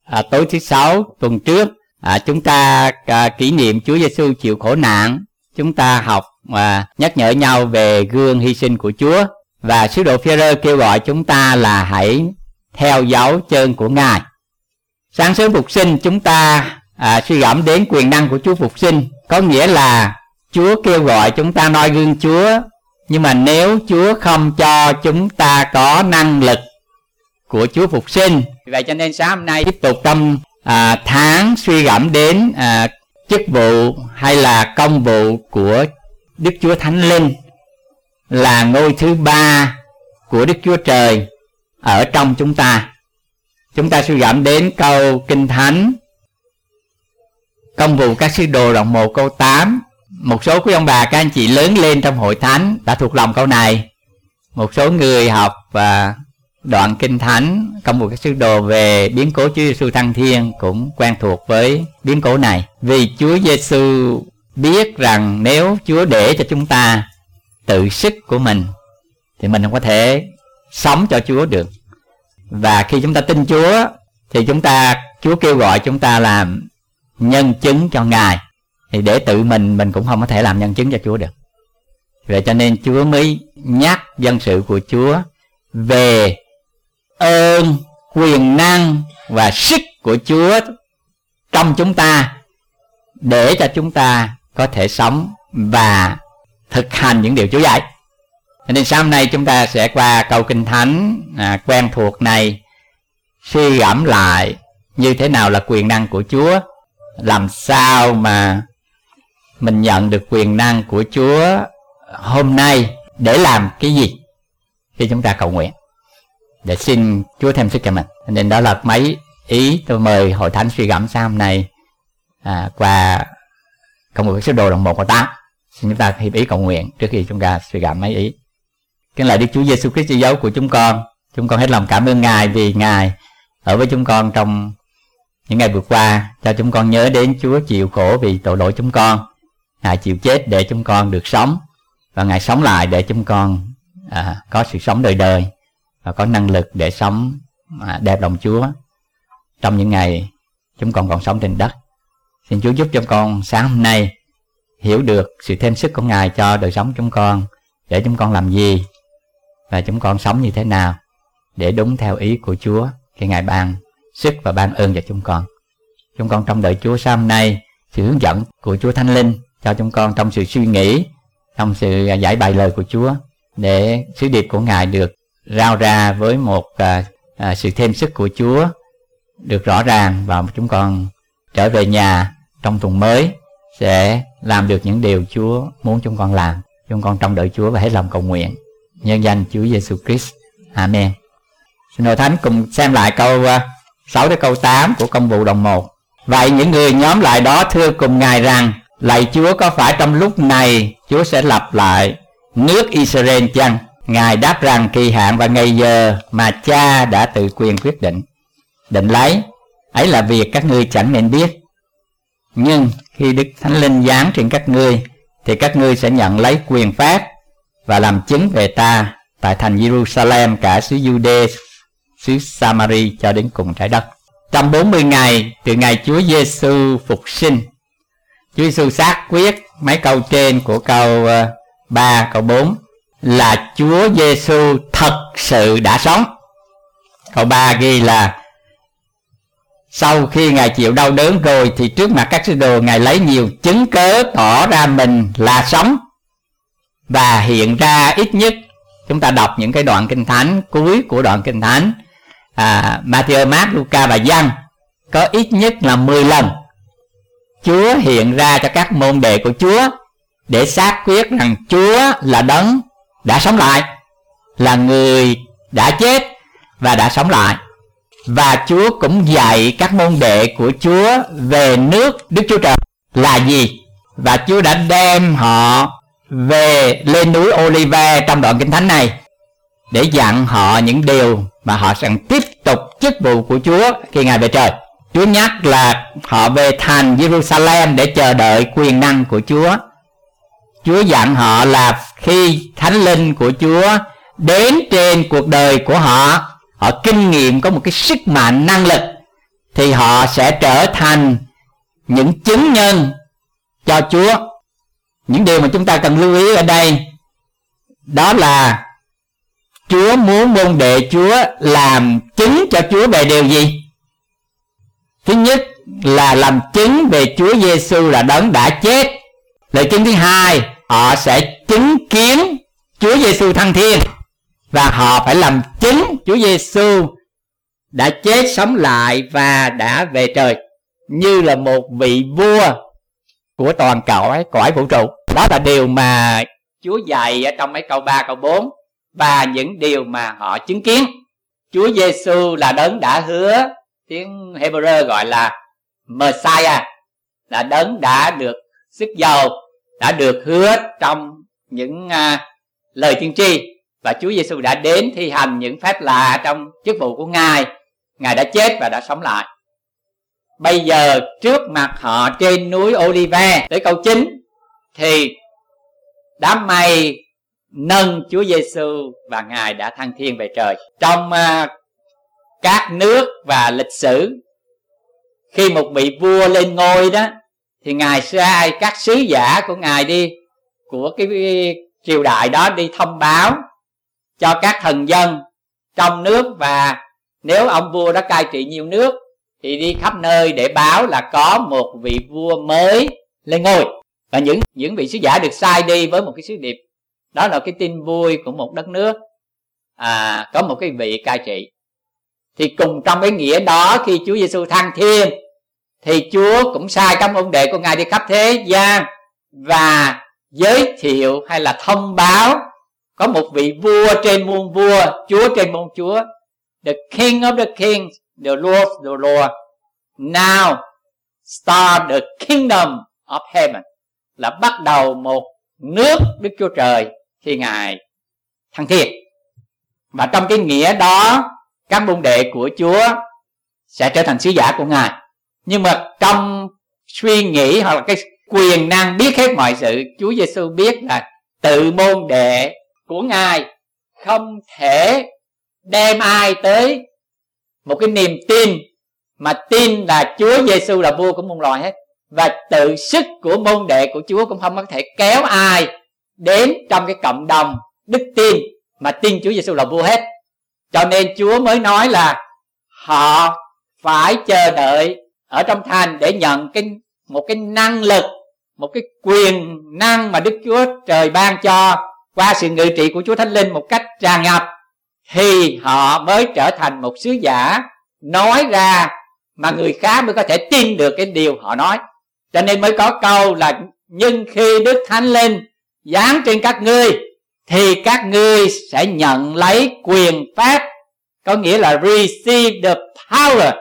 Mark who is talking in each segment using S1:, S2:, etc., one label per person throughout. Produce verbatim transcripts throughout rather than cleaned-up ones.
S1: à, tối thứ sáu tuần trước à, chúng ta à, kỷ niệm Chúa Giêsu chịu khổ nạn. Chúng ta học và nhắc nhở nhau về gương hy sinh của Chúa. Và sứ đồ Phi-e-rơ kêu gọi chúng ta là hãy theo dấu chân của Ngài. Sáng sớm phục sinh chúng ta à, suy gẫm đến quyền năng của Chúa phục sinh. Có nghĩa là Chúa kêu gọi chúng ta noi gương Chúa. Nhưng mà nếu Chúa không cho chúng ta có năng lực của Chúa phục sinh. Vậy cho nên sáng hôm nay tiếp tục trong à, tháng suy gẫm đến à, chức vụ hay là công vụ của Đức Chúa Thánh Linh, là ngôi thứ ba của Đức Chúa Trời ở trong chúng ta. Chúng ta suy gẫm đến câu Kinh Thánh Công vụ các sứ đồ đoạn một câu tám. Một số quý ông bà các anh chị lớn lên trong hội thánh đã thuộc lòng câu này. Một số người học và đoạn Kinh Thánh Công vụ các sứ đồ về biến cố Chúa Giêsu thăng thiên cũng quen thuộc với biến cố này. Vì Chúa Giêsu biết rằng nếu Chúa để cho chúng ta tự sức của mình thì mình không có thể sống cho Chúa được. Và khi chúng ta tin Chúa thì chúng ta Chúa kêu gọi chúng ta làm nhân chứng cho Ngài. Thì để tự mình mình cũng không có thể làm nhân chứng cho Chúa được. Vậy cho nên Chúa mới nhắc dân sự của Chúa về ơn, quyền năng và sức của Chúa trong chúng ta, để cho chúng ta có thể sống và thực hành những điều Chúa dạy. Cho nên sáng hôm nay chúng ta sẽ qua câu Kinh Thánh à, quen thuộc này, suy gẫm lại như thế nào là quyền năng của Chúa, làm sao mà mình nhận được quyền năng của Chúa hôm nay để làm cái gì khi chúng ta cầu nguyện, để xin Chúa thêm sức cho mình. Nên đó là mấy ý tôi mời hội thánh suy gẫm sáng hôm nay à, qua công vụ các sứ đồ đoạn một câu tám. Xin chúng ta hiệp ý cầu nguyện trước khi chúng ta suy gẫm mấy ý. Kính lạy Đức Chúa Giêsu Christ dấu của chúng con. Chúng con hết lòng cảm ơn Ngài vì Ngài ở với chúng con trong những ngày vừa qua, cho chúng con nhớ đến Chúa chịu khổ vì tội lỗi chúng con. Ngài chịu chết để chúng con được sống, và Ngài sống lại để chúng con à, có sự sống đời đời và có năng lực để sống à, đẹp lòng Chúa trong những ngày chúng con còn sống trên đất. Xin Chúa giúp cho con sáng hôm nay hiểu được sự thêm sức của Ngài cho đời sống chúng con, để chúng con làm gì và chúng con sống như thế nào để đúng theo ý của Chúa khi Ngài ban sức và ban ơn cho chúng con. Chúng con trong đợi Chúa sáng hôm nay, sự hướng dẫn của Chúa Thánh Linh cho chúng con trong sự suy nghĩ, trong sự giải bày lời của Chúa, để sứ điệp của Ngài được rao ra với một à, à, sự thêm sức của Chúa được rõ ràng, và chúng con trở về nhà trong tuần mới sẽ làm được những điều Chúa muốn chúng con làm. Chúng con trong đợi Chúa và hết lòng cầu nguyện nhân danh Chúa Giêsu Christ. Amen. Xin hội thánh cùng xem lại câu sáu đến câu tám của công vụ đoạn một. Vậy những người nhóm lại đó thưa cùng Ngài rằng: lạy Chúa, có phải trong lúc này Chúa sẽ lập lại nước Israel chăng? Ngài đáp rằng: kỳ hạn và ngày giờ mà Cha đã tự quyền quyết định định lấy, ấy là việc các ngươi chẳng nên biết. Nhưng khi Đức Thánh Linh giáng trên các ngươi thì các ngươi sẽ nhận lấy quyền phép và làm chứng về ta tại thành Jerusalem, cả xứ Jude, xứ Samari cho đến cùng trái đất. Trong bốn mươi ngày từ ngày Chúa Giêsu phục sinh, Chúa Giêsu xác quyết mấy câu trên của câu ba, câu bốn là Chúa Giêsu thật sự đã sống. Câu ba ghi là sau khi Ngài chịu đau đớn rồi thì trước mặt các sứ đồ Ngài lấy nhiều chứng cớ tỏ ra mình là sống, và hiện ra ít nhất, chúng ta đọc những cái đoạn Kinh Thánh cuối của đoạn Kinh Thánh à, Matthew, Mark, Luca và Giăng, có ít nhất là mười lần Chúa hiện ra cho các môn đệ của Chúa để xác quyết rằng Chúa là đấng đã sống lại, là người đã chết và đã sống lại. Và Chúa cũng dạy các môn đệ của Chúa về nước Đức Chúa Trời là gì, và Chúa đã đem họ về lên núi Olive trong đoạn Kinh Thánh này để dặn họ những điều mà họ sẽ tiếp tục chức vụ của Chúa khi Ngài về trời. Chúa nhắc là họ về thành Jerusalem để chờ đợi quyền năng của Chúa. Chúa dặn họ là khi Thánh Linh của Chúa đến trên cuộc đời của họ, họ kinh nghiệm có một cái sức mạnh năng lực thì họ sẽ trở thành những chứng nhân cho Chúa. Những điều mà chúng ta cần lưu ý ở đây đó là Chúa muốn môn đệ Chúa làm chứng cho Chúa về điều gì? Thứ nhất là làm chứng về Chúa Giêsu là đấng đã chết. Lời chứng thứ hai, họ sẽ chứng kiến Chúa Giêsu thăng thiên, và họ phải làm chứng Chúa Giêsu đã chết sống lại và đã về trời như là một vị vua của toàn cõi cõi vũ trụ. Đó là điều mà Chúa dạy ở trong mấy câu ba, câu bốn, và những điều mà họ chứng kiến. Chúa Giêsu là đấng đã hứa, tiếng Hebrew gọi là Messiah, là đấng đã được sức dầu, đã được hứa trong những uh, lời tiên tri. Và Chúa Giêsu đã đến thi hành những phép lạ trong chức vụ của Ngài. Ngài đã chết và đã sống lại. Bây giờ trước mặt họ trên núi Olive, tới câu chín, thì đám mây nâng Chúa Giêsu và Ngài đã thăng thiên về trời. Trong uh, các nước và lịch sử, khi một vị vua lên ngôi đó, thì Ngài sai các sứ giả của Ngài đi, của cái triều đại đó, đi thông báo cho các thần dân trong nước. Và nếu ông vua đó cai trị nhiều nước thì đi khắp nơi để báo là có một vị vua mới lên ngôi. Và những, những vị sứ giả được sai đi với một cái sứ điệp, đó là cái tin vui của một đất nước, à, có một cái vị cai trị. Thì cùng trong cái nghĩa đó, khi Chúa Giêsu thăng thiên, thì Chúa cũng sai các môn đệ của Ngài đi khắp thế gian và giới thiệu hay là thông báo có một vị vua trên muôn vua, Chúa trên muôn chúa, the King of the Kings, the Lord of the Lord, now start the kingdom of heaven, là bắt đầu một nước Đức Chúa Trời khi Ngài thăng thiên. Và trong cái nghĩa đó, các môn đệ của Chúa sẽ trở thành sứ giả của Ngài. Nhưng mà trong suy nghĩ hoặc là cái quyền năng biết hết mọi sự, Chúa Giêsu biết là tự môn đệ của Ngài không thể đem ai tới một cái niềm tin mà tin là Chúa Giêsu là vua của muôn loài hết. Và tự sức của môn đệ của Chúa cũng không có thể kéo ai đến trong cái cộng đồng đức tin mà tin Chúa Giêsu là vua hết. Cho nên Chúa mới nói là họ phải chờ đợi ở trong thành để nhận cái, một cái năng lực, một cái quyền năng mà Đức Chúa Trời ban cho qua sự ngự trị của Chúa Thánh Linh một cách tràn ngập, thì họ mới trở thành một sứ giả nói ra mà người khác mới có thể tin được cái điều họ nói. Cho nên mới có câu là nhưng khi Đức Thánh Linh giáng trên các ngươi thì các ngươi sẽ nhận lấy quyền phép, có nghĩa là receive the power,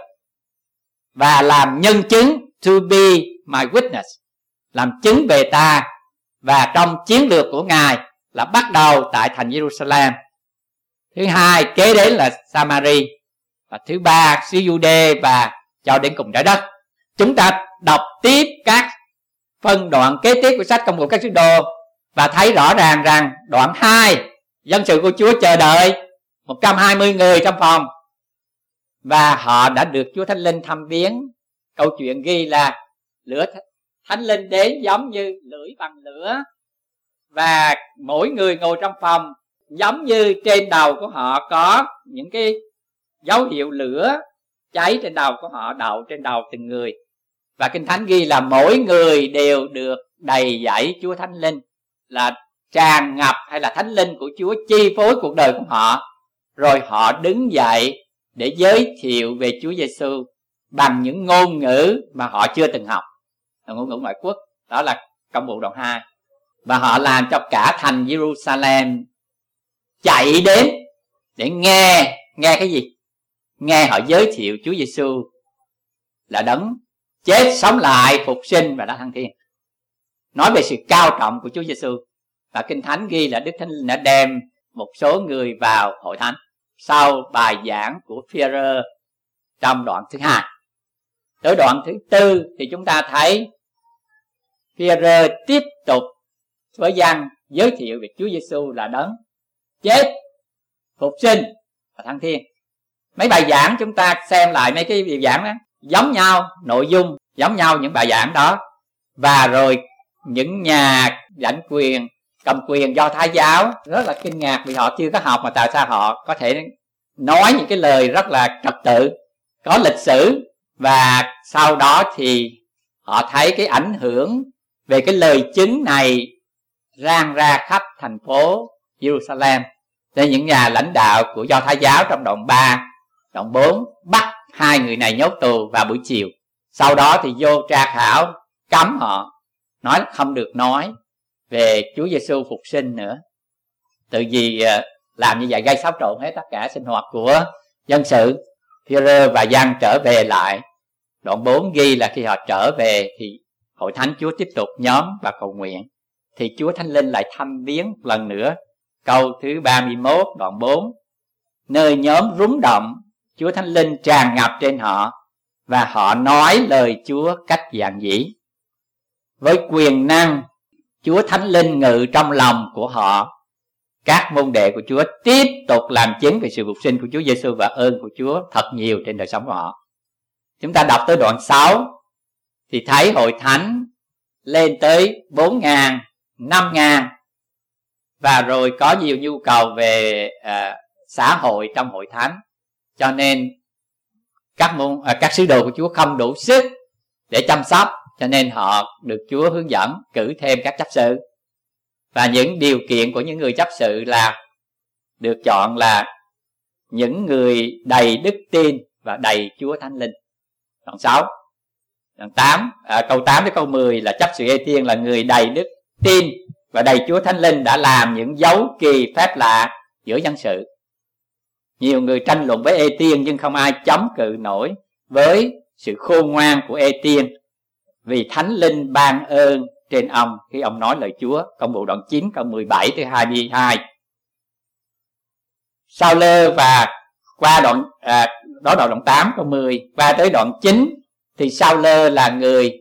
S1: và làm nhân chứng, to be my witness, làm chứng về ta. Và trong chiến lược của Ngài là bắt đầu tại thành Jerusalem, thứ hai kế đến là Samari, và thứ ba xứ Jude và cho đến cùng trái đất. Chúng ta đọc tiếp các phân đoạn kế tiếp của sách Công vụ các sứ đồ và thấy rõ ràng rằng đoạn hai, dân sự của Chúa chờ đợi một trăm hai mươi người trong phòng, và họ đã được Chúa Thánh Linh thăm viếng. Câu chuyện ghi là lửa Thánh Linh đến giống như lưỡi bằng lửa, và mỗi người ngồi trong phòng giống như trên đầu của họ có những cái dấu hiệu lửa cháy trên đầu của họ, đậu trên đầu từng người. Và Kinh Thánh ghi là mỗi người đều được đầy dẫy Chúa Thánh Linh, là tràn ngập hay là Thánh Linh của Chúa chi phối cuộc đời của họ. Rồi họ đứng dậy để giới thiệu về Chúa Giêsu bằng những ngôn ngữ mà họ chưa từng học, là ngôn ngữ ngoại quốc. Đó là Công vụ đoạn hai. Và họ làm cho cả thành Jerusalem chạy đến để nghe. Nghe cái gì? Nghe họ giới thiệu Chúa Giêsu là đấng chết sống lại, phục sinh và đã thăng thiên, nói về sự cao trọng của Chúa Giêsu. Và Kinh Thánh ghi là Đức Thánh Linh đã đem một số người vào hội thánh sau bài giảng của Phi-e-rơ trong đoạn thứ hai. Tới đoạn thứ tư thì chúng ta thấy Phi-e-rơ tiếp tục với dân giới thiệu về Chúa Giêsu là đấng chết, phục sinh và thăng thiên. Mấy bài giảng chúng ta xem lại mấy cái bài giảng đó, giống nhau, nội dung giống nhau những bài giảng đó. Và rồi những nhà lãnh quyền, cầm quyền Do Thái giáo rất là kinh ngạc vì họ chưa có học, mà tại sao họ có thể nói những cái lời rất là trật tự, có lịch sử. Và sau đó thì họ thấy cái ảnh hưởng về cái lời chứng này rang ra khắp thành phố Jerusalem. Nên những nhà lãnh đạo của Do Thái giáo trong đoạn ba, đoạn bốn bắt hai người này nhốt tù vào buổi chiều. Sau đó thì vô tra khảo, cấm họ, nói không được nói về Chúa Giêsu phục sinh nữa. Tự vì làm như vậy gây xáo trộn hết tất cả sinh hoạt của dân sự. Phi-e-rơ và Giăng trở về lại. Đoạn bốn ghi là khi họ trở về thì hội thánh Chúa tiếp tục nhóm và cầu nguyện. Thì Chúa Thánh Linh lại thăm viếng một lần nữa. Câu thứ ba mươi mốt đoạn bốn: nơi nhóm rúng động, Chúa Thánh Linh tràn ngập trên họ, và họ nói lời Chúa cách giản dị. Với quyền năng Chúa Thánh Linh ngự trong lòng của họ, các môn đệ của Chúa tiếp tục làm chứng về sự phục sinh của Chúa Giêsu và ơn của Chúa thật nhiều trên đời sống của họ. Chúng ta đọc tới đoạn sáu thì thấy hội thánh lên tới bốn ngàn, năm ngàn. Và rồi có nhiều nhu cầu về à, xã hội trong hội thánh, cho nên các môn à, các sứ đồ của Chúa không đủ sức để chăm sóc, cho nên họ được Chúa hướng dẫn cử thêm các chấp sự. Và những điều kiện của những người chấp sự là được chọn là những người đầy đức tin và đầy Chúa Thánh Linh. Đoạn sáu, đoạn tám, à, câu tám đến câu mười là chấp sự Ê-tiên là người đầy đức tin và đầy Chúa Thánh Linh, đã làm những dấu kỳ phép lạ giữa dân sự. Nhiều người tranh luận với Ê-tiên, nhưng không ai chống cự nổi với sự khôn ngoan của Ê-tiên, vì Thánh Linh ban ơn trên ông khi ông nói lời Chúa. Công vụ đoạn chín câu mười bảy tới hai mươi hai. Sao-lơ và qua đoạn à, đó đoạn, đoạn tám câu mười qua tới đoạn chín thì Sao-lơ là người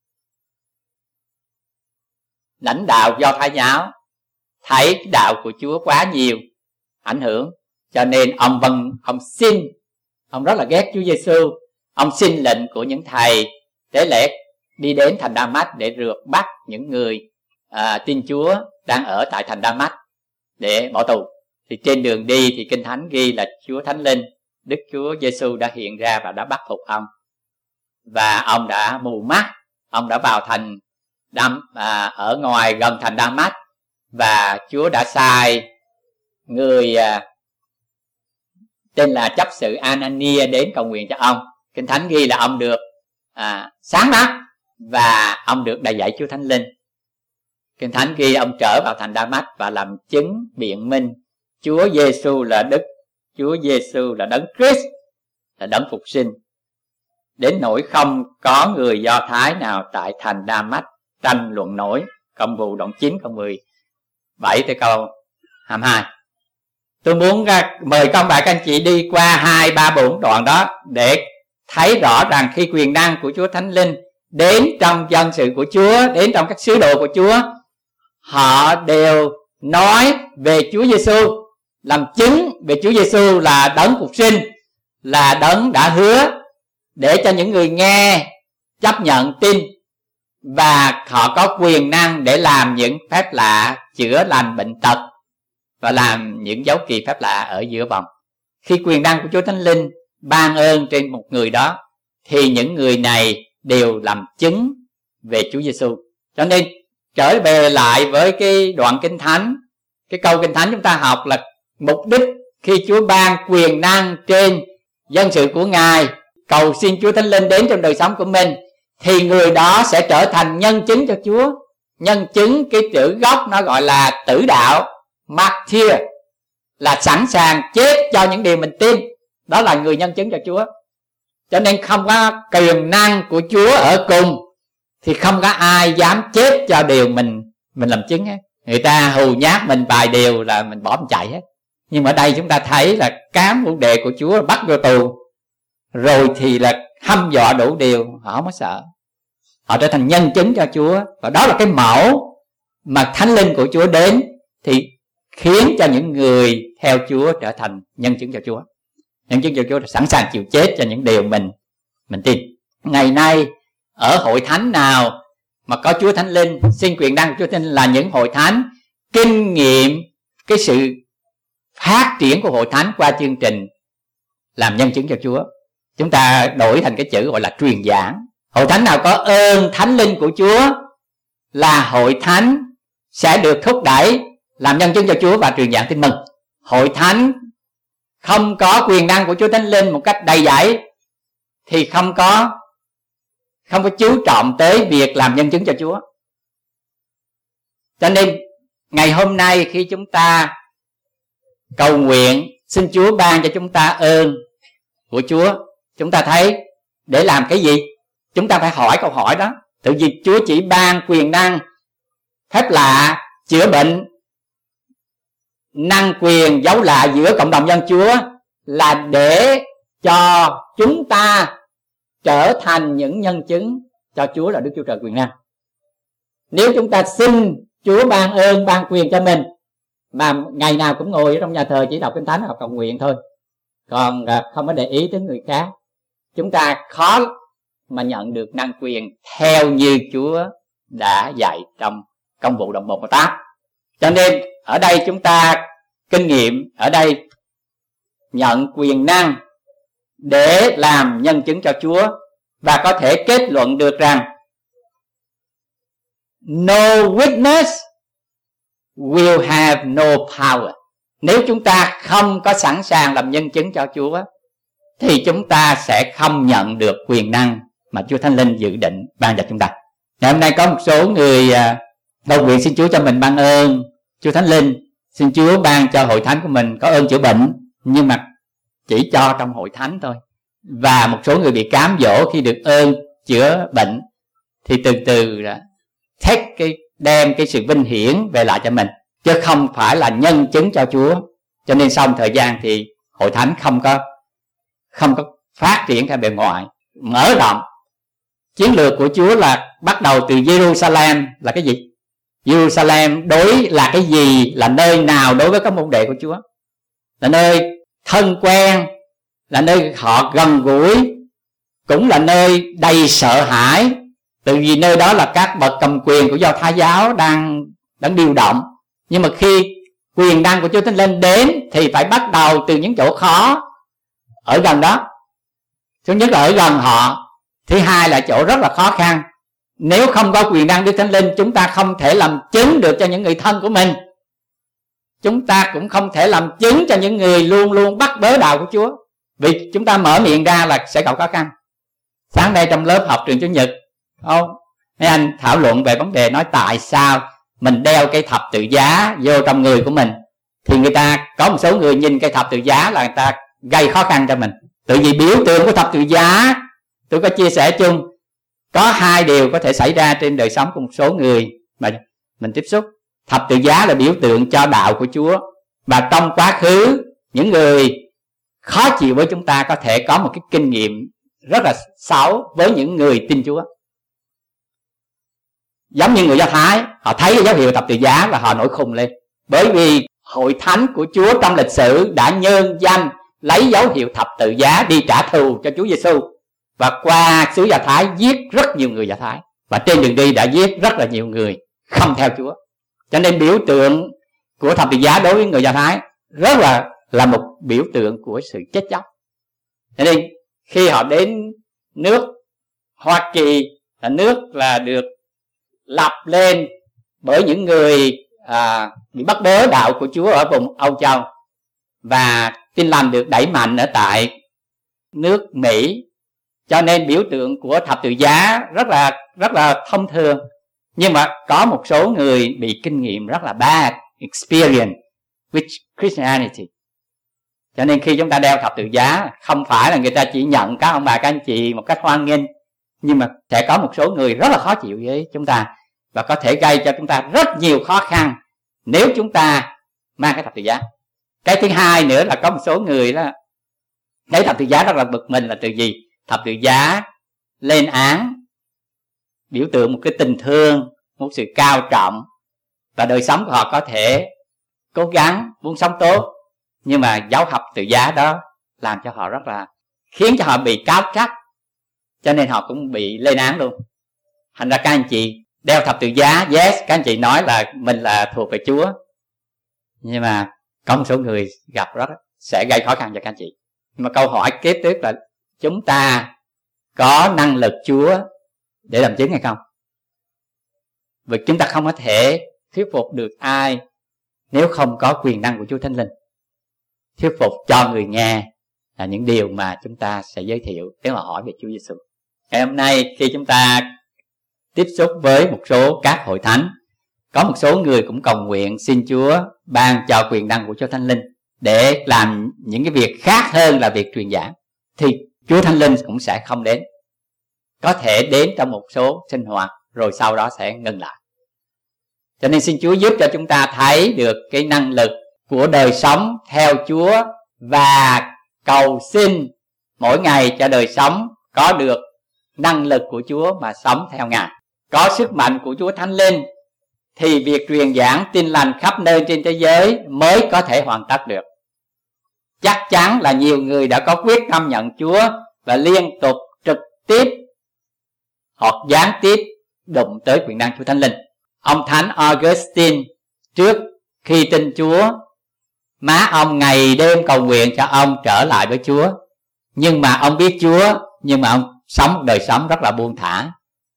S1: lãnh đạo Do Thái giáo, thấy cái đạo của Chúa quá nhiều ảnh hưởng, cho nên ông vâng ông xin, ông rất là ghét Chúa Giêsu, ông xin lệnh của những thầy tế lễ đi đến thành Đa-mách để rượt bắt những người à, tin Chúa đang ở tại thành Đa-mách để bỏ tù. Thì trên đường đi thì Kinh Thánh ghi là Chúa Thánh Linh, Đức Chúa Giêsu đã hiện ra và đã bắt phục ông, và ông đã mù mắt. Ông đã vào thành Đam, à, ở ngoài gần thành Đa-mách, và Chúa đã sai người à, tên là chấp sự Anania đến cầu nguyện cho ông. Kinh Thánh ghi là ông được à, sáng mắt và ông được đầy dạy Chúa Thánh Linh. Kinh Thánh ghi ông trở vào thành Đa-mách và làm chứng biện minh Chúa Giêsu là Đức, Chúa Giêsu là Đấng Christ, là Đấng phục sinh, đến nỗi không có người Do Thái nào tại thành Đa-mách tranh luận nổi. Công vụ đoạn chín câu mười bảy tới câu hai mươi hai. Tôi muốn mời các bạn các anh chị đi qua hai ba bốn đoạn đó để thấy rõ rằng khi quyền năng của Chúa Thánh Linh đến trong dân sự của Chúa, đến trong các sứ đồ của Chúa, họ đều nói về Chúa Giêsu, làm chứng về Chúa Giêsu là Đấng phục sinh, là Đấng đã hứa, để cho những người nghe chấp nhận tin, và họ có quyền năng để làm những phép lạ, chữa lành bệnh tật và làm những dấu kỳ phép lạ ở giữa vòng. Khi quyền năng của Chúa Thánh Linh ban ơn trên một người đó, thì những người này đều làm chứng về Chúa Giêsu. Cho nên trở về lại với cái đoạn Kinh Thánh, cái câu Kinh Thánh chúng ta học là mục đích khi Chúa ban quyền năng trên dân sự của Ngài, cầu xin Chúa Thánh Linh đến trong đời sống của mình, thì người đó sẽ trở thành nhân chứng cho Chúa. Nhân chứng, cái chữ gốc nó gọi là tử đạo, martyr, là sẵn sàng chết cho những điều mình tin. Đó là người nhân chứng cho Chúa. Cho nên không có quyền năng của Chúa ở cùng thì không có ai dám chết cho điều mình mình làm chứng hết. Người ta hù nhát mình vài điều là mình bỏ mình chạy hết. Nhưng mà ở đây chúng ta thấy là cám môn đệ của Chúa bắt vô tù, rồi thì là hăm dọa đủ điều, họ không có sợ, họ trở thành nhân chứng cho Chúa. Và đó là cái mẫu mà Thánh Linh của Chúa đến thì khiến cho những người theo Chúa trở thành nhân chứng cho Chúa. Nhân chứng cho Chúa là sẵn sàng chịu chết cho những điều mình mình tin. ngày nay ở hội thánh nào mà có Chúa Thánh Linh, xin quyền năng của Chúa Thánh Linh là những hội thánh kinh nghiệm cái sự phát triển của hội thánh qua chương trình làm nhân chứng cho Chúa. Chúng ta đổi thành cái chữ gọi là truyền giảng. Hội thánh nào có ơn Thánh Linh của Chúa là hội thánh sẽ được thúc đẩy làm nhân chứng cho Chúa và truyền giảng tin mừng. Hội thánh không có quyền năng của Chúa Thánh Linh một cách đầy dẫy thì không có không có chú trọng tới việc làm nhân chứng cho Chúa. Cho nên ngày hôm nay khi chúng ta cầu nguyện xin Chúa ban cho chúng ta ơn của Chúa, chúng ta thấy để làm cái gì? Chúng ta phải hỏi câu hỏi đó. Tự vì Chúa chỉ ban quyền năng phép lạ, chữa bệnh, năng quyền dấu lạ giữa cộng đồng dân Chúa là để cho chúng ta trở thành những nhân chứng cho Chúa là Đức Chúa Trời quyền năng. Nếu chúng ta xin Chúa ban ơn, ban quyền cho mình mà ngày nào cũng ngồi ở trong nhà thờ chỉ đọc Kinh Thánh hoặc cầu nguyện thôi, còn không có để ý đến người khác, chúng ta khó mà nhận được năng quyền theo như Chúa đã dạy trong Công vụ đoạn một và tám. Cho nên ở đây chúng ta kinh nghiệm, ở đây nhận quyền năng để làm nhân chứng cho Chúa và có thể kết luận được rằng no witness will have no power. Nếu chúng ta không có sẵn sàng làm nhân chứng cho Chúa thì chúng ta sẽ không nhận được quyền năng mà Chúa Thánh Linh dự định ban cho chúng ta. Ngày hôm nay có một số người cầu nguyện xin Chúa cho mình ban ơn Chúa Thánh Linh, xin Chúa ban cho hội thánh của mình có ơn chữa bệnh, nhưng mà chỉ cho trong hội thánh thôi. Và một số người bị cám dỗ khi được ơn chữa bệnh thì từ từ đã take cái đem cái sự vinh hiển về lại cho mình, chứ không phải là nhân chứng cho Chúa. Cho nên sau một thời gian thì hội thánh không có không có phát triển theo bề ngoài, mở rộng. Chiến lược của Chúa là bắt đầu từ Jerusalem là cái gì? Jerusalem đối là cái gì? Là nơi nào đối với các môn đệ của Chúa? Là nơi thân quen, là nơi họ gần gũi, cũng là nơi đầy sợ hãi. Từ vì nơi đó là các bậc cầm quyền của Do Thái giáo đang đang điều động. Nhưng mà khi quyền năng của Chúa Thánh Linh đến thì phải bắt đầu từ những chỗ khó ở gần đó. Thứ nhất là ở gần họ, thứ hai là chỗ rất là khó khăn. Nếu không có quyền năng Đức Thánh Linh, chúng ta không thể làm chứng được cho những người thân của mình. Chúng ta cũng không thể làm chứng cho những người luôn luôn bắt bớ đạo của Chúa. Vì chúng ta mở miệng ra là sẽ gặp khó khăn. Sáng nay trong lớp học trường Chủ nhật, không, mấy anh thảo luận về vấn đề nói tại sao mình đeo cây thập tự giá vô trong người của mình. Thì người ta có một số người nhìn cây thập tự giá là người ta gây khó khăn cho mình. Tự vì biểu tượng của thập tự giá, tôi có chia sẻ chung, có hai điều có thể xảy ra trên đời sống của một số người mà mình tiếp xúc. Thập tự giá là biểu tượng cho đạo của Chúa. Và trong quá khứ, những người khó chịu với chúng ta có thể có một cái kinh nghiệm rất là xấu với những người tin Chúa. Giống như người Do Thái, họ thấy cái dấu hiệu thập tự giá là họ nổi khùng lên. Bởi vì hội thánh của Chúa trong lịch sử đã nhân danh lấy dấu hiệu thập tự giá đi trả thù cho Chúa Giêsu, và qua xứ Do Thái giết rất nhiều người Do Thái, và trên đường đi đã giết rất là nhiều người không theo Chúa. Cho nên biểu tượng của thập tự giá đối với người Do Thái rất là là một biểu tượng của sự chết chóc. Cho nên khi họ đến nước Hoa Kỳ, là nước là được lập lên bởi những người à, bị bắt bớ đạo của Chúa ở vùng Âu Châu, và tin lành được đẩy mạnh ở tại nước Mỹ. Cho nên biểu tượng của thập tự giá rất là rất là thông thường. Nhưng mà có một số người bị kinh nghiệm rất là bad experience with Christianity. Cho nên khi chúng ta đeo thập tự giá, không phải là người ta chỉ nhận các ông bà các anh chị một cách hoan nghênh, nhưng mà sẽ có một số người rất là khó chịu với chúng ta, và có thể gây cho chúng ta rất nhiều khó khăn nếu chúng ta mang cái thập tự giá. Cái thứ hai nữa là có một số người đó thấy thập tự giá rất là bực mình, là từ gì? Thập tự giá lên án, biểu tượng một cái tình thương, một sự cao trọng, và đời sống của họ có thể cố gắng muốn sống tốt, nhưng mà giáo học tự giá đó làm cho họ rất là khiến cho họ bị cáo trách. cho nên họ cũng bị lên án luôn. Thành ra các anh chị đeo thập tự giá, yes, các anh chị nói là mình là thuộc về Chúa, nhưng mà có một số người gặp rất sẽ gây khó khăn cho các anh chị. Mà câu hỏi kế tiếp là chúng ta có năng lực Chúa để làm chứng hay không? Vì chúng ta không có thể thuyết phục được ai nếu không có quyền năng của Chúa Thánh Linh. Thuyết phục cho người nghe là những điều mà chúng ta sẽ giới thiệu nếu mà hỏi về Chúa Giêsu. Ngày hôm nay khi chúng ta tiếp xúc với một số các hội thánh, có một số người cũng cầu nguyện xin Chúa ban cho quyền năng của Chúa Thánh Linh để làm những cái việc khác hơn là việc truyền giảng, thì Chúa Thánh Linh cũng sẽ không đến. Có thể đến trong một số sinh hoạt rồi sau đó sẽ ngừng lại. Cho nên xin Chúa giúp cho chúng ta thấy được cái năng lực của đời sống theo Chúa, và cầu xin mỗi ngày cho đời sống có được năng lực của Chúa mà sống theo Ngài. Có sức mạnh của Chúa Thánh Linh thì việc truyền giảng tin lành khắp nơi trên thế giới mới có thể hoàn tất được. Chắc chắn là nhiều người đã có quyết tâm nhận Chúa và liên tục trực tiếp hoặc gián tiếp đụng tới quyền năng Chúa Thánh Linh. Ông Thánh Augustine trước khi tin Chúa, má ông ngày đêm cầu nguyện cho ông trở lại với Chúa. Nhưng mà ông biết Chúa, nhưng mà ông sống một đời sống rất là buông thả.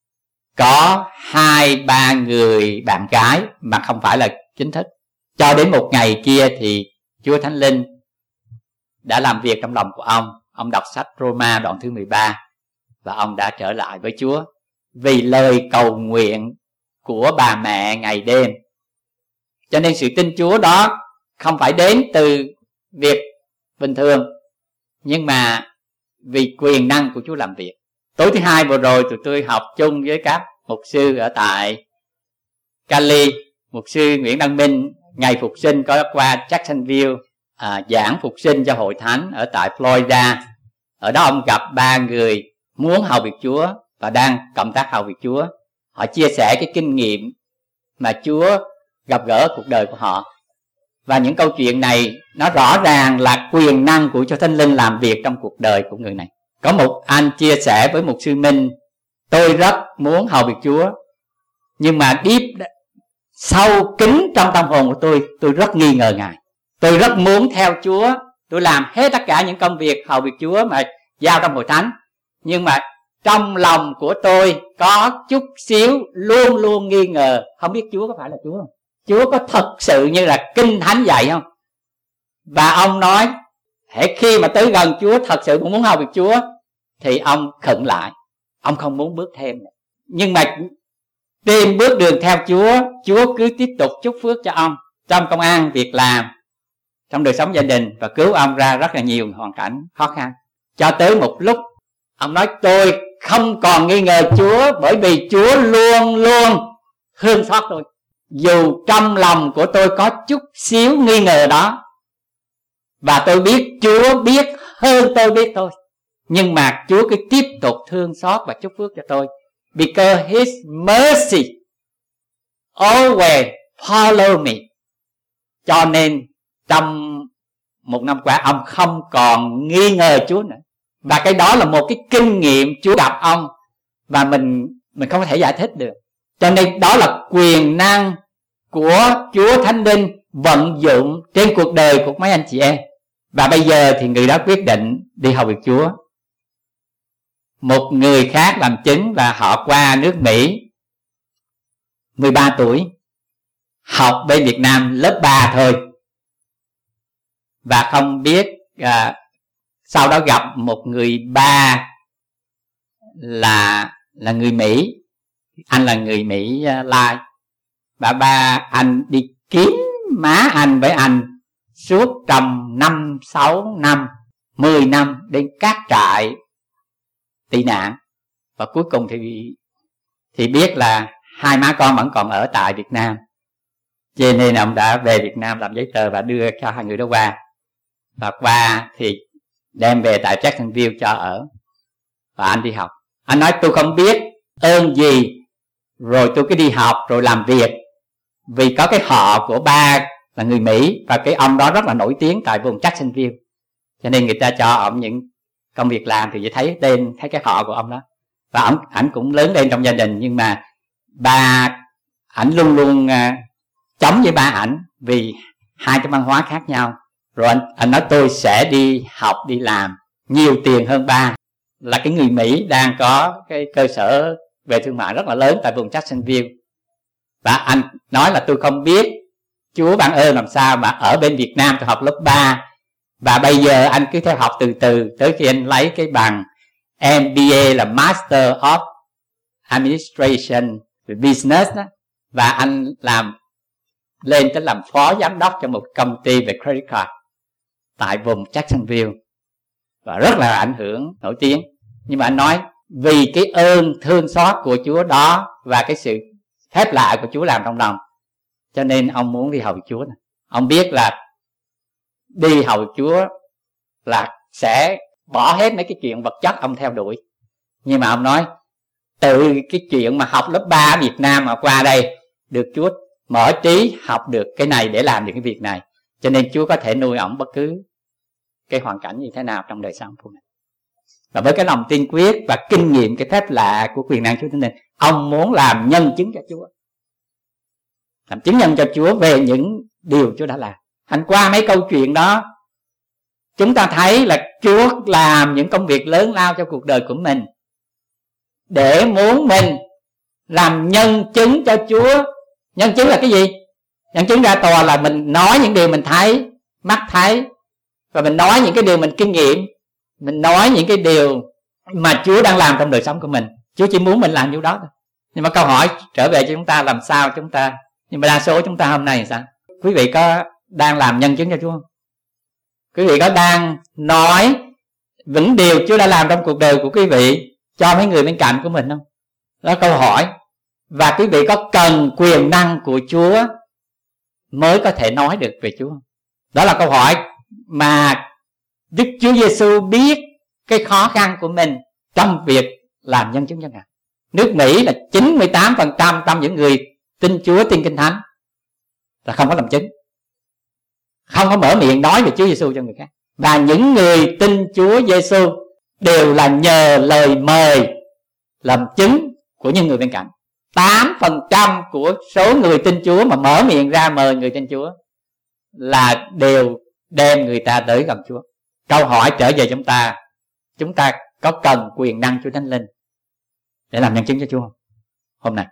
S1: Có hai ba người bạn gái mà không phải là chính thức. Cho đến một ngày kia thì Chúa Thánh Linh đã làm việc trong lòng của ông. Ông đọc sách Roma đoạn thứ mười ba và ông đã trở lại với Chúa vì lời cầu nguyện của bà mẹ ngày đêm. Cho nên sự tin Chúa đó không phải đến từ việc bình thường, nhưng mà vì quyền năng của Chúa làm việc. Tối thứ hai vừa rồi tụi tôi học chung với các mục sư ở tại Cali. Mục sư Nguyễn Đăng Minh ngày phục sinh có qua Jacksonville à, giảng phục sinh cho hội thánh ở tại Florida. Ở đó ông gặp ba người muốn hầu việc Chúa và đang cộng tác hầu việc Chúa. Họ chia sẻ cái kinh nghiệm mà Chúa gặp gỡ cuộc đời của họ. Và những câu chuyện này nó rõ ràng là quyền năng của Chúa Thánh Linh làm việc trong cuộc đời của người này. Có một anh chia sẻ với một sư Minh: tôi rất muốn hầu việc Chúa, nhưng mà deep sâu kín trong tâm hồn của tôi, tôi rất nghi ngờ Ngài. Tôi rất muốn theo Chúa, tôi làm hết tất cả những công việc hầu việc Chúa mà giao trong hội thánh, nhưng mà trong lòng của tôi có chút xíu luôn luôn nghi ngờ, không biết Chúa có phải là Chúa không? Chúa có thật sự như là Kinh Thánh dạy không? Và ông nói hễ khi mà tới gần Chúa, thật sự cũng muốn hầu việc Chúa, thì ông khựng lại, ông không muốn bước thêm. Nhưng mà trên bước đường theo Chúa, Chúa cứ tiếp tục chúc phước cho ông trong công ăn, việc làm, trong đời sống gia đình, và cứu ông ra rất là nhiều hoàn cảnh khó khăn. Cho tới một lúc ông nói tôi không còn nghi ngờ Chúa, bởi vì Chúa luôn luôn thương xót tôi. Dù trong lòng của tôi có chút xíu nghi ngờ đó, và tôi biết Chúa biết hơn tôi biết thôi, nhưng mà Chúa cứ tiếp tục thương xót và chúc phước cho tôi. Because His mercy always follow me. Cho nên trong một năm qua ông không còn nghi ngờ Chúa nữa. Và cái đó là một cái kinh nghiệm Chúa gặp ông, và mình mình không có thể giải thích được. Cho nên đó là quyền năng của Chúa Thánh Linh vận dụng trên cuộc đời của mấy anh chị em. Và bây giờ thì người đó quyết định đi hầu việc Chúa. Một người khác làm chứng là họ qua nước Mỹ, mười ba tuổi, học bên Việt Nam lớp ba thôi, và không biết à, sau đó gặp một người ba là là người Mỹ. Anh là người Mỹ uh, Lai. Và ba anh đi kiếm má anh với anh suốt trong năm, sáu năm, mười năm đến các trại tị nạn. Và cuối cùng thì thì biết là hai má con vẫn còn ở tại Việt Nam, cho nên ông đã về Việt Nam làm giấy tờ và đưa cho hai người đó qua. Và qua thì đem về tại Jacksonville cho ở, và anh đi học. Anh nói tôi không biết ơn gì, rồi tôi cứ đi học rồi làm việc, vì có cái họ của ba là người Mỹ, và cái ông đó rất là nổi tiếng tại vùng Jacksonville, cho nên người ta cho ông những công việc làm thì thấy tên, thấy cái họ của ông đó. Và ảnh, ảnh cũng lớn lên trong gia đình, nhưng mà ba ảnh luôn luôn uh, chống với ba ảnh vì hai cái văn hóa khác nhau. Rồi anh, anh nói tôi sẽ đi học, đi làm nhiều tiền hơn ba, là cái người Mỹ đang có cái cơ sở về thương mại rất là lớn tại vùng Jacksonville. Và anh nói là tôi không biết Chúa ban ơn làm sao mà ở bên Việt Nam tôi học lớp ba, và bây giờ anh cứ theo học từ từ tới khi anh lấy cái bằng M B A là Master of Administration Business đó, và anh làm lên tới làm phó giám đốc cho một công ty về credit card tại vùng Jacksonville, và rất là ảnh hưởng, nổi tiếng. Nhưng mà anh nói vì cái ơn thương xót của Chúa đó và cái sự phép lạ của Chúa làm trong lòng, cho nên ông muốn đi hầu Chúa. Ông biết là đi hầu Chúa là sẽ bỏ hết mấy cái chuyện vật chất ông theo đuổi. Nhưng mà ông nói từ cái chuyện mà học lớp ba ở Việt Nam mà qua đây được Chúa mở trí học được cái này để làm được cái việc này, cho nên Chúa có thể nuôi ổng bất cứ cái hoàn cảnh như thế nào trong đời sống của mình. Và với cái lòng tin quyết và kinh nghiệm cái phép lạ của quyền năng Chúa Thánh Linh, ông muốn làm nhân chứng cho Chúa, làm chứng nhân cho Chúa về những điều Chúa đã làm. Anh qua mấy câu chuyện đó, chúng ta thấy là Chúa làm những công việc lớn lao cho cuộc đời của mình để muốn mình làm nhân chứng cho Chúa. Nhân chứng là cái gì? Nhân chứng ra tòa là mình nói những điều mình thấy, mắt thấy, và mình nói những cái điều mình kinh nghiệm, mình nói những cái điều mà Chúa đang làm trong đời sống của mình. Chúa chỉ muốn mình làm điều đó thôi. Nhưng mà câu hỏi trở về cho chúng ta, làm sao chúng ta, nhưng mà đa số chúng ta hôm nay là sao? Quý vị có đang làm nhân chứng cho Chúa không? Quý vị có đang nói những điều Chúa đã làm trong cuộc đời của quý vị cho mấy người bên cạnh của mình không? Đó là câu hỏi. Và quý vị có cần quyền năng của Chúa mới có thể nói được về Chúa không? Đó là câu hỏi mà Đức Chúa Giêsu biết cái khó khăn của mình trong việc làm nhân chứng cho Ngài. Nước Mỹ là chín mươi tám phần trăm trong những người tin Chúa, tin Kinh Thánh là không có làm chứng, không có mở miệng nói về Chúa Giêsu cho người khác. Và những người tin Chúa Giêsu đều là nhờ lời mời làm chứng của những người bên cạnh. Tám phần trăm của số người tin Chúa mà mở miệng ra mời người tin Chúa là đều đem người ta tới gần Chúa. Câu hỏi trở về chúng ta, chúng ta có cần quyền năng Chúa Thánh Linh để làm nhân chứng cho Chúa không hôm nay?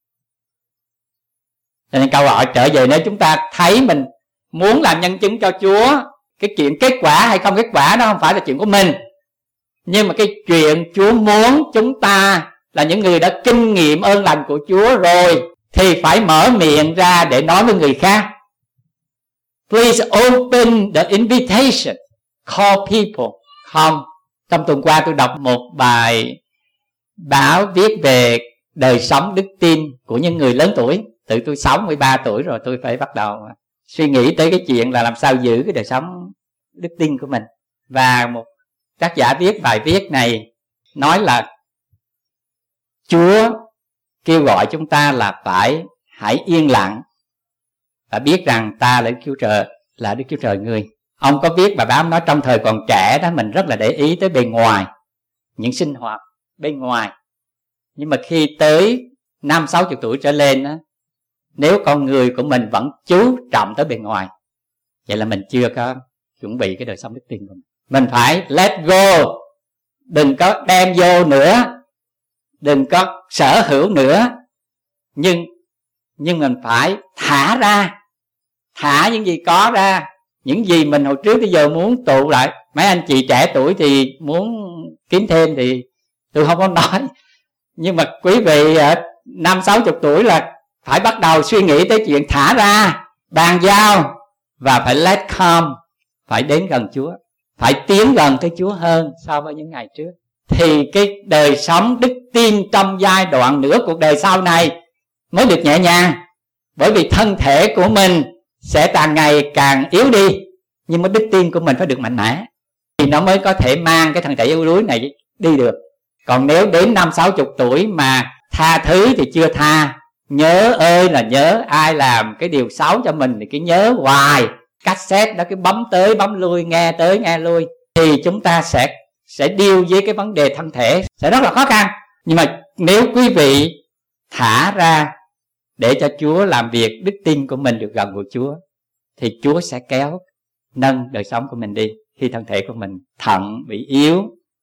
S1: Cho nên câu hỏi trở về, nếu chúng ta thấy mình muốn làm nhân chứng cho Chúa, cái chuyện kết quả hay không kết quả đó không phải là chuyện của mình, nhưng mà cái chuyện Chúa muốn chúng ta là những người đã kinh nghiệm ơn lành của Chúa rồi thì phải mở miệng ra để nói với người khác. Please open the invitation, call people. Không, trong tuần qua tôi đọc một bài báo viết về đời sống đức tin của những người lớn tuổi. Từ tôi sáu mươi ba tuổi rồi, tôi phải bắt đầu suy nghĩ tới cái chuyện là làm sao giữ cái đời sống đức tin của mình. Và một tác giả viết bài viết này nói là Chúa kêu gọi chúng ta là phải hãy yên lặng và biết rằng ta là Đức Chúa Trời, là Đức Chúa Trời người. Ông có viết bài báo nói trong thời còn trẻ đó mình rất là để ý tới bề ngoài, những sinh hoạt bên ngoài. Nhưng mà khi tới năm sáu chục tuổi trở lên đó, nếu con người của mình vẫn chú trọng tới bề ngoài, vậy là mình chưa có chuẩn bị cái đời sống đức tin của mình. Mình phải let go, đừng có đem vô nữa, đừng có sở hữu nữa, nhưng nhưng mình phải thả ra, thả những gì có ra. Những gì mình hồi trước tới giờ muốn tụ lại. Mấy anh chị trẻ tuổi thì muốn kiếm thêm thì tôi không có nói, nhưng mà quý vị ở năm sáu chục tuổi là phải bắt đầu suy nghĩ tới chuyện thả ra, bàn giao, và phải let come, phải đến gần Chúa, phải tiến gần tới Chúa hơn so với những ngày trước. Thì cái đời sống đức tin trong giai đoạn nữa cuộc đời sau này mới được nhẹ nhàng. Bởi vì thân thể của mình sẽ càng ngày càng yếu đi, nhưng mà đức tin của mình phải được mạnh mẽ thì nó mới có thể mang cái thân thể yếu đuối này đi được. Còn nếu đến năm sáu chục tuổi mà tha thứ thì chưa tha, nhớ ơi là nhớ, ai làm cái điều xấu cho mình thì cứ nhớ hoài, cassette đó cứ bấm tới bấm lui, nghe tới nghe lui, thì chúng ta sẽ sẽ deal với cái vấn đề thân thể sẽ rất là khó khăn. Nhưng mà nếu quý vị thả ra để cho Chúa làm việc, đức tin của mình được gần của Chúa, thì Chúa sẽ kéo nâng đời sống của mình đi. Khi thân thể của mình thận bị yếu,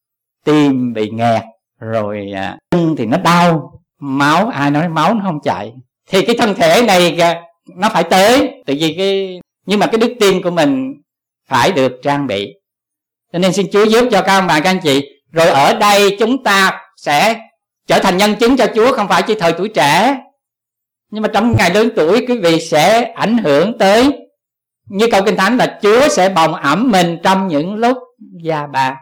S1: tim bị nghẹt, rồi chân thì nó đau, máu, ai nói máu nó không chạy, thì cái thân thể này nó phải tới. Tại vì cái nhưng mà cái đức tin của mình phải được trang bị. Cho nên xin Chúa giúp cho các ông bà các anh chị. Rồi ở đây chúng ta sẽ trở thành nhân chứng cho Chúa, không phải chỉ thời tuổi trẻ, nhưng mà trong ngày lớn tuổi quý vị sẽ ảnh hưởng tới, như câu Kinh Thánh là Chúa sẽ bồng ẵm mình trong những lúc già bà.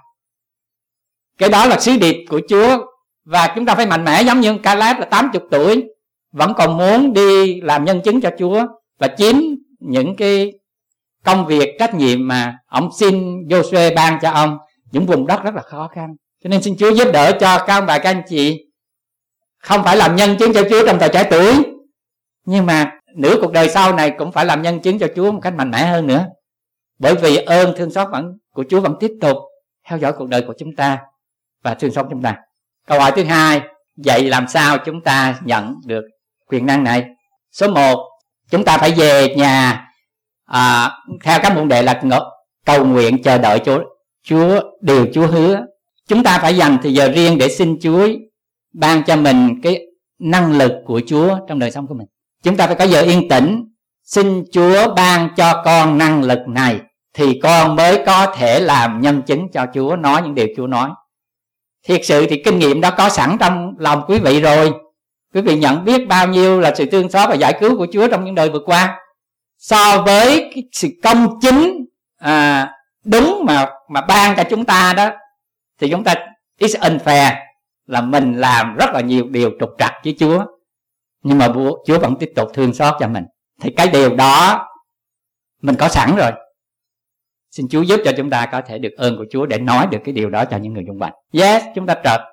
S1: Cái đó là sứ điệp của Chúa. Và chúng ta phải mạnh mẽ, giống như Caleb là tám mươi tuổi vẫn còn muốn đi làm nhân chứng cho Chúa và chiếm những cái công việc, trách nhiệm mà ông xin Joshua ban cho ông, những vùng đất rất là khó khăn. Cho nên xin Chúa giúp đỡ cho các ông bà các anh chị không phải làm nhân chứng cho Chúa trong thời trẻ tuổi, nhưng mà nửa cuộc đời sau này cũng phải làm nhân chứng cho Chúa một cách mạnh mẽ hơn nữa. Bởi vì ơn thương xót vẫn của Chúa vẫn tiếp tục theo dõi cuộc đời của chúng ta và thương xót chúng ta. Câu hỏi thứ hai, vậy làm sao chúng ta nhận được quyền năng này? Số một, chúng ta phải về nhà à, theo các môn đệ là cầu nguyện, chờ đợi Chúa, Chúa điều Chúa hứa. Chúng ta phải dành thời giờ riêng để xin Chúa ban cho mình cái năng lực của Chúa trong đời sống của mình. Chúng ta phải có giờ yên tĩnh, xin Chúa ban cho con năng lực này, thì con mới có thể làm nhân chứng cho Chúa, nói những điều Chúa nói. Thiệt sự thì kinh nghiệm đó có sẵn trong lòng quý vị rồi. Quý vị nhận biết bao nhiêu là sự thương xót và giải cứu của Chúa trong những đời vừa qua. So với cái sự công chính à, đúng mà mà ban cho chúng ta đó, thì chúng ta it's unfair, là mình làm rất là nhiều điều trục trặc với Chúa, nhưng mà Chúa vẫn tiếp tục thương xót cho mình. Thì cái điều đó mình có sẵn rồi. Xin Chúa giúp cho chúng ta có thể được ơn của Chúa để nói được cái điều đó cho những người xung quanh. Yes, chúng ta trật,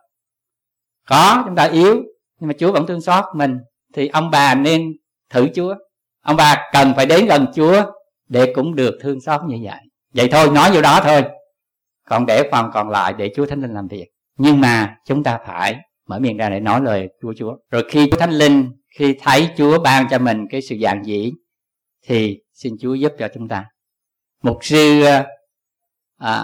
S1: có, chúng ta yếu, nhưng mà Chúa vẫn thương xót mình. Thì ông bà nên thử Chúa. Ông bà cần phải đến gần Chúa để cũng được thương xót như vậy. Vậy thôi, nói vô đó thôi. Còn để phần còn lại để Chúa Thánh Linh làm việc. Nhưng mà chúng ta phải mở miệng ra để nói lời Chúa Chúa. Rồi khi Chúa Thánh Linh, khi thấy Chúa ban cho mình cái sự dạn dĩ, thì xin Chúa giúp cho chúng ta. Mục sư à,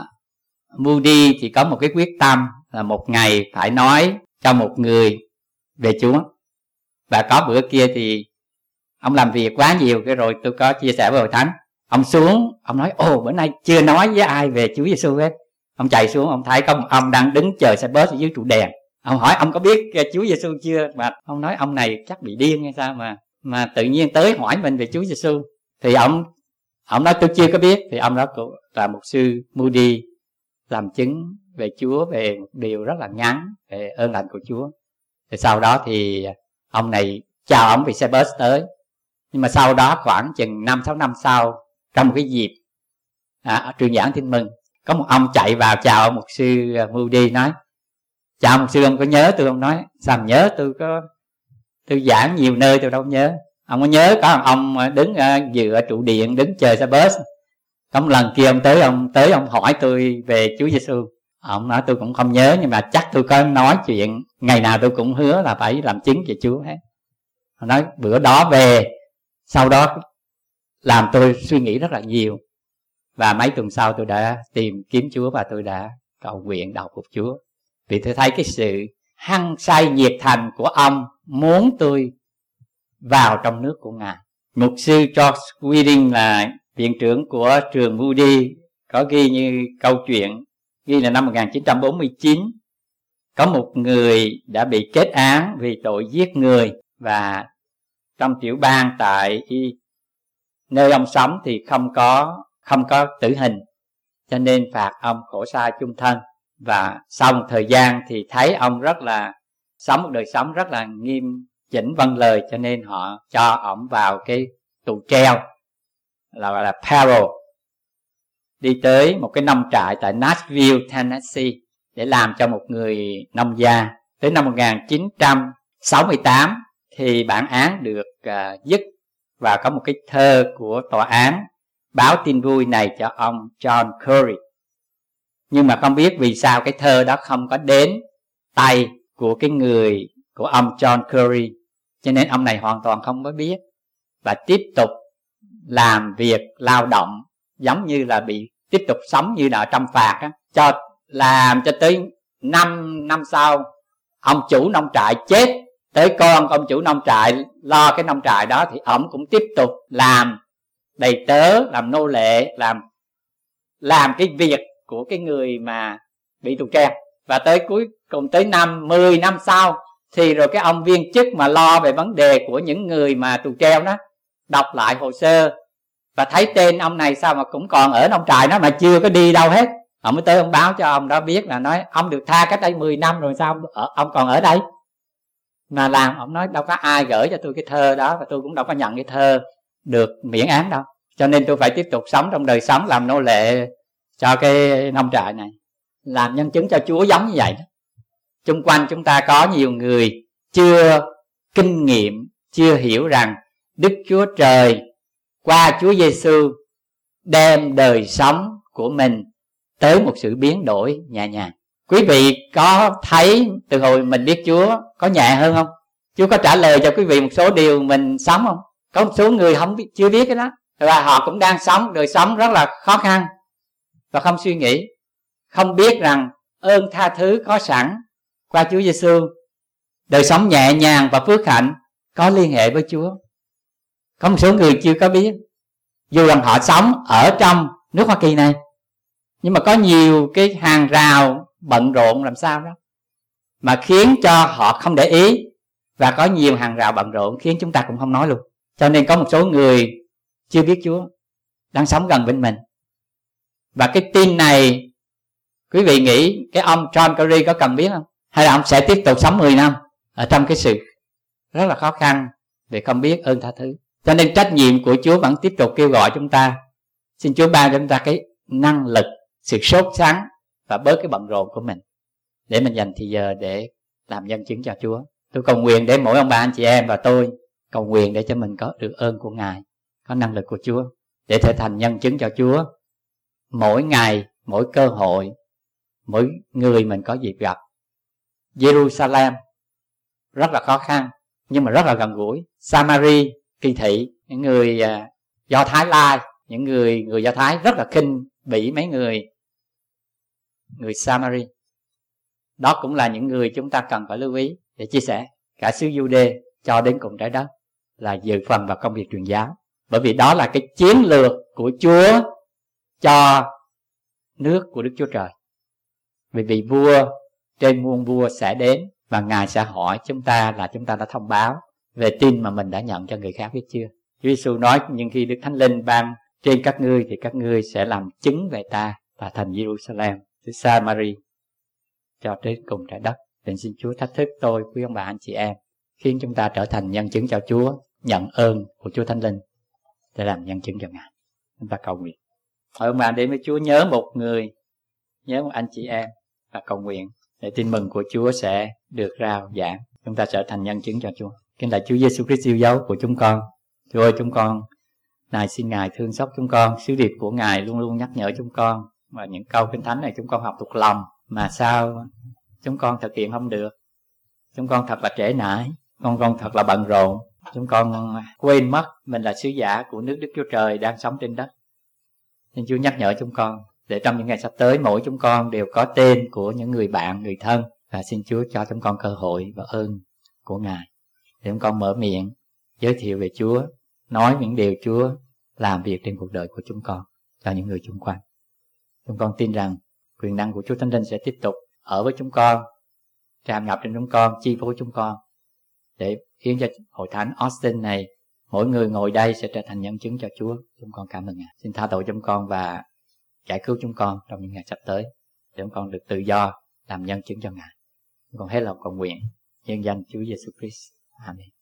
S1: Moody thì có một cái quyết tâm là một ngày phải nói cho một người về Chúa. Và có bữa kia thì ông làm việc quá nhiều, cái rồi tôi có chia sẻ với Hội Thánh. Ông xuống, ông nói, ồ bữa nay chưa nói với ai về Chúa Giêsu hết. Ông chạy xuống, ông thấy có một ông đang đứng chờ xe bus ở dưới trụ đèn. Ông hỏi ông có biết Chúa Giêsu chưa? Mà ông nói ông này chắc bị điên hay sao mà mà tự nhiên tới hỏi mình về Chúa Giêsu. Thì ông ông nói tôi chưa có biết. Thì ông đó cũng là mục sư Moody làm chứng về Chúa, về một điều rất là ngắn về ơn lành của Chúa. Thì sau đó thì ông này chào ông vì xe bus tới. Nhưng mà sau đó khoảng chừng năm sáu năm sau, trong một cái dịp à, truyền giảng tin mừng, có một ông chạy vào chào ông mục sư Moody, nói chào mục sư, ông có nhớ tôi? Ông nói sao mà nhớ, tôi có tôi giảng nhiều nơi tôi đâu nhớ. Ông có nhớ có ông đứng uh, dựa trụ điện đứng chờ xe bus. Có một lần kia ông tới ông tới ông hỏi tôi về Chúa Giêsu. Ông nói tôi cũng không nhớ, nhưng mà chắc tôi có nói chuyện, ngày nào tôi cũng hứa là phải làm chứng về Chúa hết. Ông nói bữa đó về, sau đó làm tôi suy nghĩ rất là nhiều. Và mấy tuần sau tôi đã tìm kiếm Chúa và tôi đã cầu nguyện đầu phục Chúa. Vì tôi thấy cái sự hăng say nhiệt thành của ông muốn tôi vào trong nước của Ngài. Mục sư George Wedding là viện trưởng của trường Moody có ghi như câu chuyện, ghi là năm một nghìn chín trăm bốn mươi chín, có một người đã bị kết án vì tội giết người, và trong tiểu bang tại nơi ông sống thì không có không có tử hình, cho nên phạt ông khổ sai chung thân. Và sau một thời gian thì thấy ông rất là sống một đời sống rất là nghiêm chỉnh vâng lời, cho nên họ cho ông vào cái tù treo là gọi là parole, đi tới một cái nông trại tại Nashville, Tennessee để làm cho một người nông gia. Tới năm một nghìn chín trăm sáu mươi tám thì bản án được uh, dứt, và có một cái thơ của tòa án báo tin vui này cho ông John Curry. Nhưng mà không biết vì sao cái thơ đó không có đến tay của cái người của ông John Curry, cho nên ông này hoàn toàn không có biết và tiếp tục làm việc lao động giống như là bị tiếp tục sống như là trong phạt á, cho làm cho tới năm năm sau ông chủ nông trại chết, tới con ông chủ nông trại lo cái nông trại đó thì ông cũng tiếp tục làm đầy tớ, làm nô lệ, làm làm cái việc của cái người mà bị tù treo. Và tới cuối cùng tới năm mười năm sau thì rồi cái ông viên chức mà lo về vấn đề của những người mà tù treo đó đọc lại hồ sơ và thấy tên ông này sao mà cũng còn ở nông trại đó mà chưa có đi đâu hết. Ông mới tới ông báo cho ông đó biết, là nói ông được tha cách đây mười năm rồi sao ông còn ở đây mà làm. Ông nói đâu có ai gửi cho tôi cái thơ đó và tôi cũng đâu có nhận cái thơ được miễn án đâu, cho nên tôi phải tiếp tục sống trong đời sống làm nô lệ cho cái nông trại này, làm nhân chứng cho Chúa giống như vậy đó. Chung quanh chúng ta có nhiều người chưa kinh nghiệm, chưa hiểu rằng Đức Chúa Trời qua Chúa Giêsu đem đời sống của mình tới một sự biến đổi nhẹ nhàng. Quý vị có thấy từ hồi mình biết Chúa có nhẹ hơn không? Chúa có trả lời cho quý vị một số điều mình sống không? Có một số người không biết, chưa biết cái đó, và họ cũng đang sống đời sống rất là khó khăn và không suy nghĩ, không biết rằng ơn tha thứ có sẵn qua Chúa Giêsu, đời sống nhẹ nhàng và phước hạnh có liên hệ với Chúa. Có một số người chưa có biết, dù rằng họ sống ở trong nước Hoa Kỳ này, nhưng mà có nhiều cái hàng rào bận rộn làm sao đó mà khiến cho họ không để ý, và có nhiều hàng rào bận rộn khiến chúng ta cũng không nói luôn. Cho nên có một số người chưa biết Chúa đang sống gần bên mình. Và cái tin này quý vị nghĩ cái ông John Curry có cần biết không? Hay là ông sẽ tiếp tục sống mười năm ở trong cái sự rất là khó khăn vì không biết ơn tha thứ? Cho nên trách nhiệm của Chúa vẫn tiếp tục kêu gọi chúng ta. Xin Chúa ban cho chúng ta cái năng lực, sự sốt sắng và bớt cái bận rộn của mình, để mình dành thời giờ để làm nhân chứng cho Chúa. Tôi cầu nguyện để mỗi ông bà anh chị em và tôi cầu nguyện để cho mình có được ơn của Ngài, có năng lực của Chúa để trở thành nhân chứng cho Chúa. Mỗi ngày, mỗi cơ hội, mỗi người mình có dịp gặp. Jerusalem rất là khó khăn nhưng mà rất là gần gũi. Samari, Kỳ Thị, những người uh, Do Thái Lai, những người người Do Thái rất là khinh bỉ mấy người người Samari. Đó cũng là những người chúng ta cần phải lưu ý để chia sẻ. Cả xứ Giu-đê cho đến cùng trái đất là dự phần vào công việc truyền giáo, bởi vì đó là cái chiến lược của Chúa cho nước của Đức Chúa Trời. Vì vị vua trên muôn vua sẽ đến và Ngài sẽ hỏi chúng ta là chúng ta đã thông báo về tin mà mình đã nhận cho người khác biết chưa. Chúa Giêsu nói nhưng khi Đức Thánh Linh ban trên các ngươi thì các ngươi sẽ làm chứng về ta và thành Jerusalem, từ Samari cho đến cùng trái đất. Nên xin Chúa thách thức tôi, quý ông bà anh chị em, khiến chúng ta trở thành nhân chứng cho Chúa, nhận ơn của Chúa Thánh Linh để làm nhân chứng cho Ngài. Chúng ta cầu nguyện. Hỏi ông bà đến với Chúa, nhớ một người, nhớ một anh chị em và cầu nguyện để tin mừng của Chúa sẽ được rao giảng, chúng ta trở thành nhân chứng cho Chúa. Kính lạy Chúa Giêsu Christ yêu dấu của chúng con. Chúa ơi, chúng con này xin Ngài thương xót chúng con, sứ điệp của Ngài luôn luôn nhắc nhở chúng con, và những câu Kinh Thánh này chúng con học thuộc lòng mà sao chúng con thực hiện không được. Chúng con thật là trễ nải, con con thật là bận rộn, chúng con quên mất mình là sứ giả của nước Đức Chúa Trời đang sống trên đất. Xin Chúa nhắc nhở chúng con để trong những ngày sắp tới mỗi chúng con đều có tên của những người bạn, người thân, và xin Chúa cho chúng con cơ hội và ơn của Ngài để chúng con mở miệng giới thiệu về Chúa, nói những điều Chúa làm việc trên cuộc đời của chúng con cho những người xung quanh. Chúng con tin rằng quyền năng của Chúa Thánh Linh sẽ tiếp tục ở với chúng con, tràn ngập trên chúng con, chi phối chúng con, để khiến cho hội thánh Austin này, mỗi người ngồi đây sẽ trở thành nhân chứng cho Chúa. Chúng con cảm ơn Ngài. Xin tha tội chúng con và giải cứu chúng con trong những ngày sắp tới, để chúng con được tự do làm nhân chứng cho Ngài. Chúng con hết lòng cầu nguyện nhân danh Chúa Giêsu Christ. Amen.